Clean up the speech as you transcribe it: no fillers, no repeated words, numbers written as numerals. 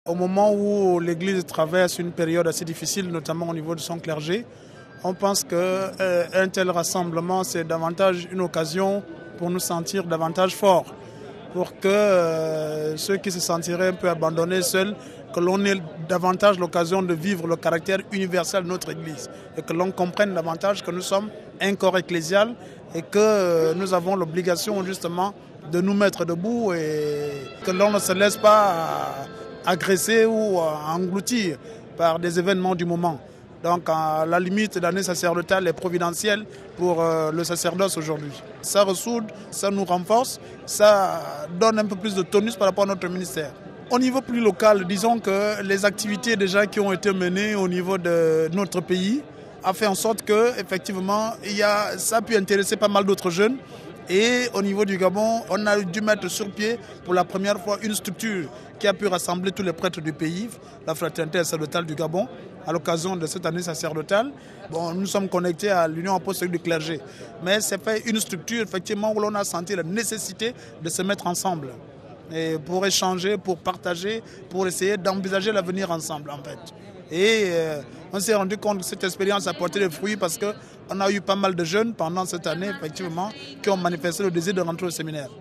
Au moment où l'Église traverse une période assez difficile, notamment au niveau de son clergé, on pense qu'un tel rassemblement, c'est davantage une occasion pour nous sentir davantage forts, pour que ceux qui se sentiraient un peu abandonnés seuls, que l'on ait davantage l'occasion de vivre le caractère universel de notre Église et que l'on comprenne davantage que nous sommes un corps ecclésial et que nous avons l'obligation justement de nous mettre debout et que l'on ne se laisse pas agresser ou engloutir par des événements du moment. Donc à la limite, l'année sacerdotale est providentielle pour le sacerdoce aujourd'hui. Ça ressoude, ça nous renforce, ça donne un peu plus de tonus par rapport à notre ministère. Au niveau plus local, disons que les activités déjà qui ont été menées au niveau de notre pays a fait en sorte que effectivement, ça a pu intéresser pas mal d'autres jeunes. Et au niveau du Gabon, on a dû mettre sur pied pour la première fois une structure qui a pu rassembler tous les prêtres du pays, la Fraternité sacerdotale du Gabon, à l'occasion de cette année sacerdotale. Bon, nous sommes connectés à l'Union apostolique du clergé. Mais c'est fait une structure effectivement où l'on a senti la nécessité de se mettre ensemble. Et pour échanger, pour partager, pour essayer d'envisager l'avenir ensemble en fait. Et on s'est rendu compte que cette expérience a porté des fruits parce qu'on a eu pas mal de jeunes pendant cette année, effectivement, qui ont manifesté le désir de rentrer au séminaire.